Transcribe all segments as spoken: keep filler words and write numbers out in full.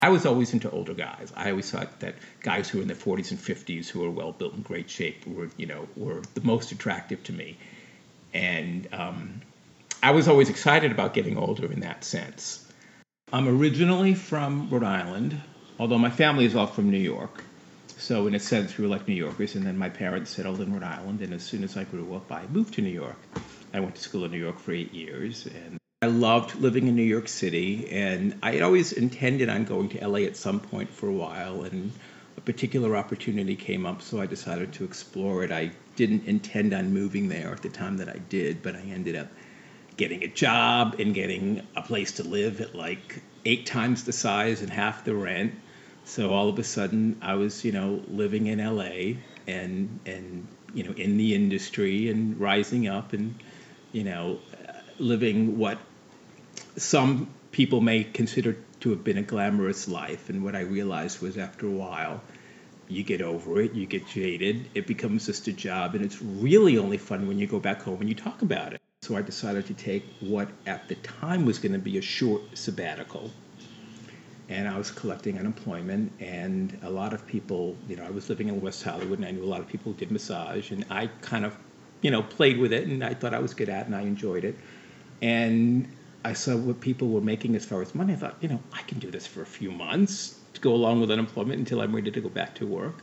I was always into older guys. I always thought that guys who were in their forties and fifties, who were well built and great shape, were you know were the most attractive to me. And um, I was always excited about getting older in that sense. I'm originally from Rhode Island, although my family is all from New York. So in a sense, we were like New Yorkers. And then my parents settled in Rhode Island, and as soon as I grew up, I moved to New York. I went to school in New York for eight years, and I loved living in New York City. And I had always intended on going to L A at some point for a while, and a particular opportunity came up, so I decided to explore it. I didn't intend on moving there at the time that I did, but I ended up getting a job and getting a place to live at like eight times the size and half the rent. So all of a sudden, I was, you know, living in L A and and you know in the industry and rising up and you know living what some people may consider to have been a glamorous life. And what I realized was after a while, you get over it, you get jaded, it becomes just a job, and it's really only fun when you go back home and you talk about it. So I decided to take what at the time was going to be a short sabbatical. And I was collecting unemployment, and a lot of people, you know, I was living in West Hollywood, and I knew a lot of people who did massage, and I kind of, you know, played with it, and I thought I was good at it, and I enjoyed it. And I saw what people were making as far as money. I thought, you know, I can do this for a few months to go along with unemployment until I'm ready to go back to work.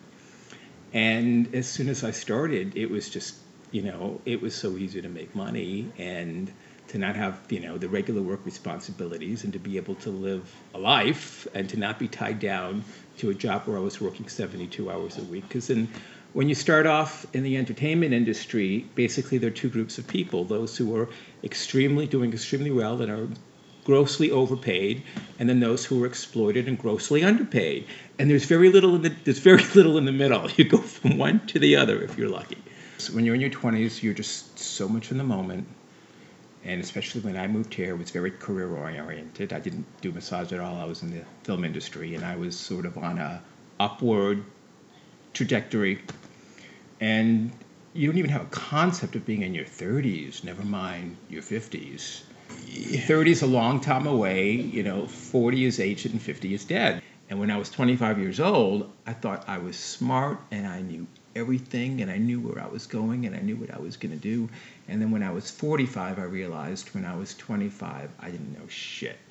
And as soon as I started, it was just, you know, it was so easy to make money and to not have, you know, the regular work responsibilities and to be able to live a life and to not be tied down to a job where I was working seventy-two hours a week. Because then when you start off in the entertainment industry, basically there are two groups of people: those who are extremely doing extremely well and are grossly overpaid, and then those who are exploited and grossly underpaid. And there's very little in the there's very little in the middle. You go from one to the other if you're lucky. So when you're in your twenties, you're just so much in the moment. And especially when I moved here, it was very career oriented. I didn't do massage at all. I was in the film industry, and I was sort of on a upward trajectory. And you don't even have a concept of being in your thirties, never mind your fifties. thirty is a long time away. You know, forty is ancient and fifty is dead. And when I was twenty-five years old, I thought I was smart and I knew everything and I knew where I was going and I knew what I was going to do. And then when I was forty-five, I realized when I was twenty-five, I didn't know shit.